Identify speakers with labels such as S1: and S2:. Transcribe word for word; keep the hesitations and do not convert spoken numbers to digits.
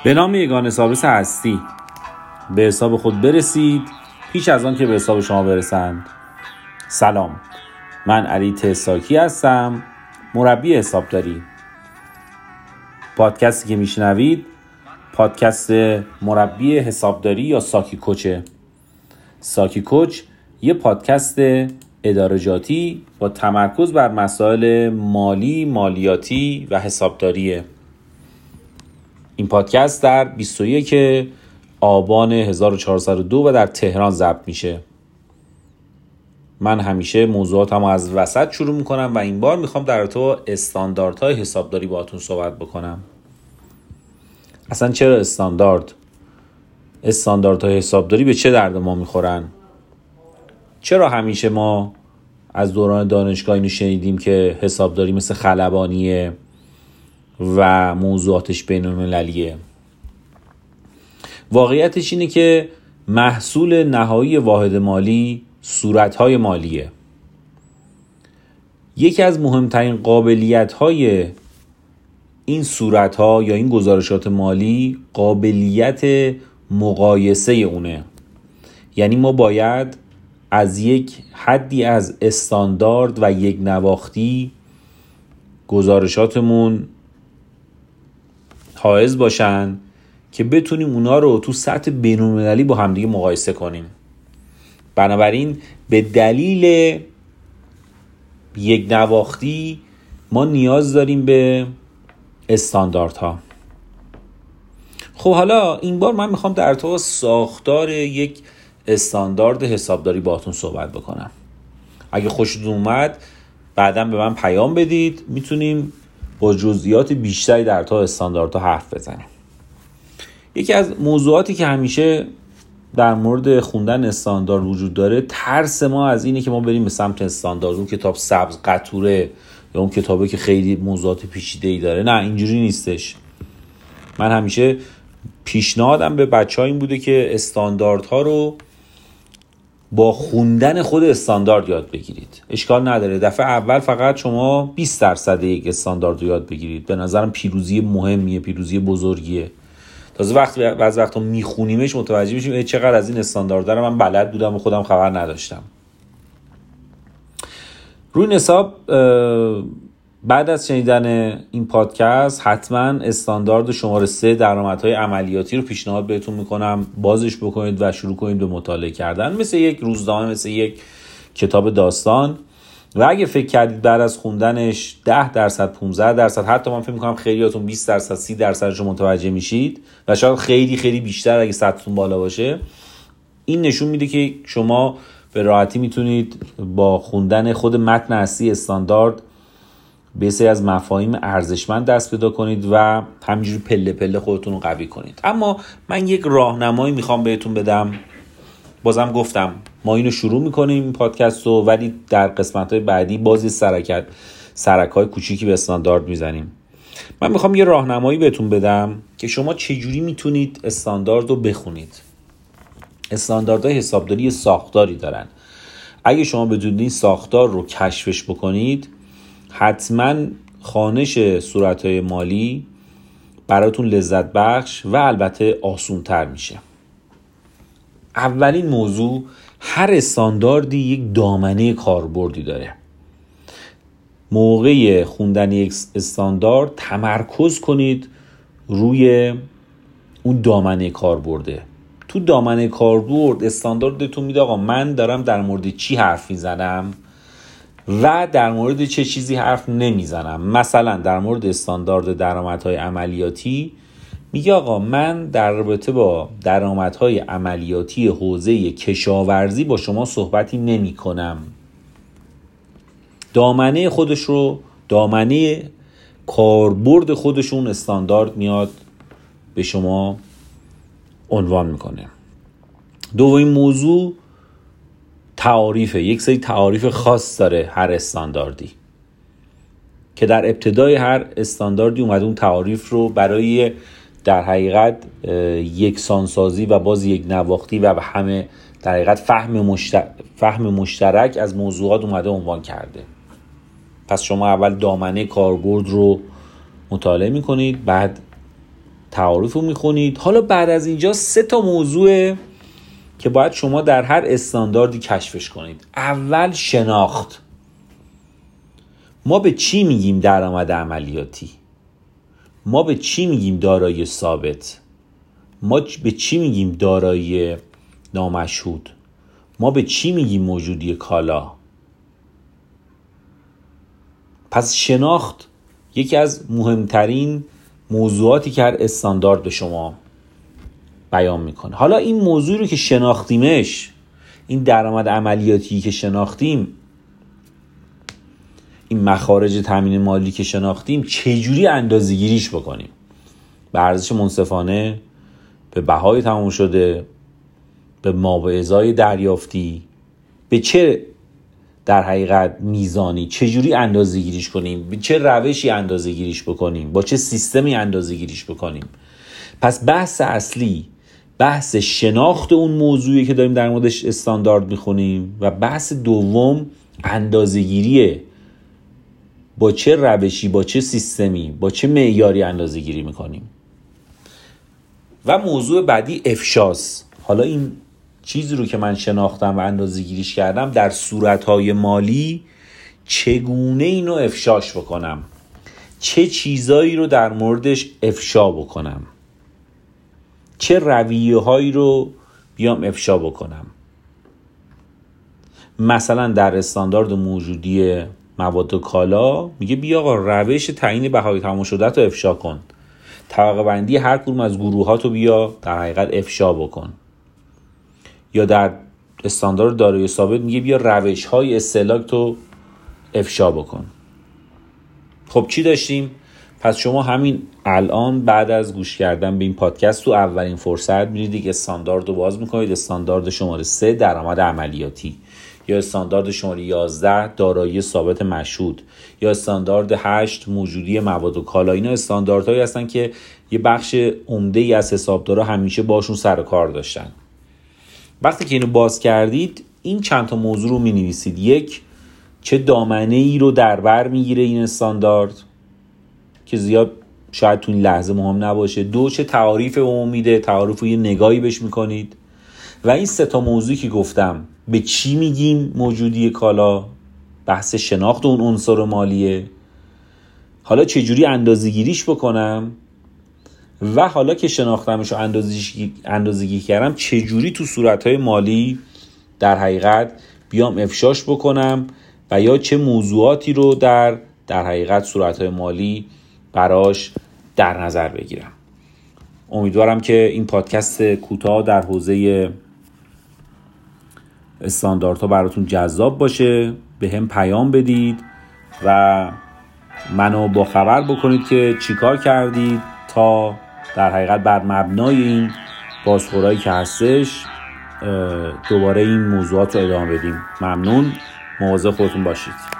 S1: به نام یگانه ثابت هستی به حساب خود برسید پیش از آن که به حساب شما برسند. سلام، من علی تساکی هستم، مربی حسابداری. پادکستی که میشنوید پادکست مربی حسابداری یا ساکی کوچه. ساکی کوچ یه پادکست ادارجاتی با تمرکز بر مسائل مالی، مالیاتی و حسابداریه. این پادکست در بیست و یک آبان هزار و چهارصد و دو و در تهران ضبط میشه. من همیشه موضوعاتمو از وسط شروع میکنم و این بار میخوام در رابطه با استانداردهای حسابداری باهاتون صحبت بکنم. اصلا چرا استاندارد؟ استانداردهای حسابداری به چه درد ما میخورن؟ چرا همیشه ما از دوران دانشگاه اینو شنیدیم که حسابداری مثل خلبانیه و موضوعاتش بین‌المللیه؟ واقعیتش اینه که محصول نهایی واحد مالی صورت‌های مالیه. یکی از مهمترین قابلیت‌های این صورت‌ها یا این گزارشات مالی قابلیت مقایسه اونه. یعنی ما باید از یک حدی از استاندارد و یک نواختی گزارشاتمون حائز باشن که بتونیم اونا رو تو سطح بین‌المللی با همدیگه مقایسه کنیم. بنابراین به دلیل یک نواختی ما نیاز داریم به استانداردها. خب حالا این بار من میخوام در تو ساختار یک استاندارد حسابداری باهاتون صحبت بکنم. اگه خوشتون اومد بعداً به من پیام بدید، میتونیم با جزئیات بیشتری در تو استانداردها حرف بزنیم. یکی از موضوعاتی که همیشه در مورد خوندن استاندارد وجود داره، ترس ما از اینه که ما بریم به سمت استاندارد، اون کتاب سبز قطوره یا اون کتابی که خیلی موضوعات پیچیده‌ای داره. نه، اینجوری نیستش. من همیشه پیشنهادم به بچه‌ها این بوده که استانداردها رو با خوندن خود استاندارد یاد بگیرید. اشکال نداره دفعه اول فقط شما بیست درصد یک استاندارد رو یاد بگیرید. به نظرم پیروزی مهمیه، پیروزی بزرگیه. تازه وقتی بعضی وقتا میخونیمش متوجه میشیم چقدر از این استانداردها رو من بلد بودم و خودم خبر نداشتم. روی این حساب بعد از شنیدن این پادکست حتما استاندارد شماره سه درآمدهای عملیاتی رو پیشنهاد بهتون میکنم بازش بکنید و شروع کنید به مطالعه کردن، مثل یک روزنامه، مثل یک کتاب داستان. و اگه فکر کردید بعد از خوندنش ده درصد، پانزده درصد، حتی من فکر میکنم خیلیاتون بیست درصد، سی درصدش رو متوجه میشید و شاید خیلی خیلی بیشتر اگه سطحتون بالا باشه، این نشون میده که شما به راحتی میتونید با خوندن خود متن اصلی استاندارد به سری از مفاهیم ارزشمند دست پیدا کنید و همینجوری پله پله خودتون رو قوی کنید. اما من یک راهنمایی میخوام بهتون بدم. بازم گفتم ما اینو شروع میکنیم این پادکست رو، ولی در قسمت‌های بعدی بازی سرکت سرک‌های کوچیکی به استاندارد میزنیم. من میخوام یه راهنمایی بهتون بدم که شما چجوری میتونید استاندارد رو بخونید. استانداردهای حسابداری ساختاری دارن. اگه شما بدونید این ساختار رو کشفش بکنید، حتما خوانش صورت‌های مالی براتون لذت بخش و البته آسان‌تر میشه. اولین موضوع، هر استانداردی یک دامنه کاربردی داره. موقع خوندن یک استاندارد تمرکز کنید روی اون دامنه کاربرده. تو دامنه کاربرد استانداردتون میده آقا من دارم در مورد چی حرف میزنم و در مورد چه چیزی حرف نمیزنم. مثلا در مورد استاندارد درآمدهای عملیاتی میگه آقا من در رابطه با درآمدهای عملیاتی حوزه کشاورزی با شما صحبتی نمی کنم. دامنه خودش رو، دامنه کاربرد خودشون استاندارد میاد به شما عنوان میکنه. دومین موضوع تعاریفه. یک سری تعاریف خاص داره هر استانداردی که در ابتدای هر استانداردی اومده اون تعاریف رو برای در حقیقت یکسانسازی و باز یک نواختی و همه در حقیقت فهم مشترک, فهم مشترک از موضوعات اومده عنوان کرده. پس شما اول دامنه کاربرد رو مطالعه میکنید، بعد تعارف رو میخونید. حالا بعد از اینجا سه تا موضوع که باید شما در هر استانداردی کشفش کنید. اول شناخت. ما به چی میگیم درآمد عملیاتی؟ ما به چی میگیم دارایی ثابت؟ ما به چی میگیم دارایی نامشهود؟ ما به چی میگیم موجودی کالا؟ پس شناخت یکی از مهمترین موضوعاتی که هر استاندارد به شما بیان میکنه. حالا این موضوع رو که شناختیمش، این درآمد عملیاتی که شناختیم، این مخارج تامین مالی که شناختیم، چجوری اندازه‌گیریش بکنیم؟ به ارزش منصفانه، به بهای تمام شده، به مابعضای دریافتی، به چه در حقیقت میزانی، چجوری اندازه‌گیریش کنیم، به چه روشی اندازه‌گیریش بکنیم، با چه سیستمی اندازه‌گیریش بکنیم. پس بحث اصلی بحث شناخت اون موضوعی که داریم در موردش استاندارد میخونیم و بحث دوم اندازه‌گیریه. با چه روشی، با چه سیستمی، با چه معیاری اندازه‌گیری میکنیم. و موضوع بعدی افشاست. حالا این چیزی رو که من شناختم و اندازه‌گیریش کردم در صورت‌های مالی چگونه اینو افشاش بکنم، چه چیزایی رو در موردش افشا بکنم، چه رویه‌هایی رو بیام افشا بکنم. مثلا در استاندارد موجودی مواد و کالا میگه بیا آقا روش تعیین بهای تمام شده رو افشا کن، طبقه بندی هر کدوم از گروهاتو بیا در حقیقت افشا بکن. یا در استاندارد دارایی ثابت میگه بیا روش های استهلاک تو افشا بکن. خب چی داشتیم؟ پس شما همین الان بعد از گوش کردن به این پادکست تو اولین فرصت میرید که استاندارد رو باز میکنید. استاندارد شماره سه درآمد عملیاتی، یا استاندارد شماره یازده دارایی ثابت مشهود، یا استاندارد هشت موجودی مواد و کالا. اینا استانداردهایی هستن که یه بخش عمده‌ای از حسابدارا همیشه باشون سر و کار داشتن. وقتی که اینو باز کردید این چند تا موضوع رو می‌نویسید. یک، چه دامنه‌ای رو در بر میگیره این استاندارد که زیاد شاید تو این لحظه مهم نباشه. دو، چه تعاریف به ما میده، تعاریف رو یه نگاهی بهش میکنید. و این سه تا موضوعی که گفتم، به چی میگیم موجودی کالا، بحث شناخت اون عنصر مالیه، حالا چجوری اندازه‌گیریش بکنم، و حالا که شناختمش و اندازه‌گیری کردم چجوری تو صورت‌های مالی در حقیقت بیام افشاش بکنم و یا چه موضوعاتی رو در در حقیقت صورت‌های مالی براش در نظر بگیرم. امیدوارم که این پادکست کوتاه در حوزه استانداردها براتون جذاب باشه. به هم پیام بدید و منو با خبر بکنید که چیکار کردید تا در حقیقت بر مبنای این بازخورایی که هستش دوباره این موضوعات رو ادامه بدیم. ممنون، مواظب خودتون باشید.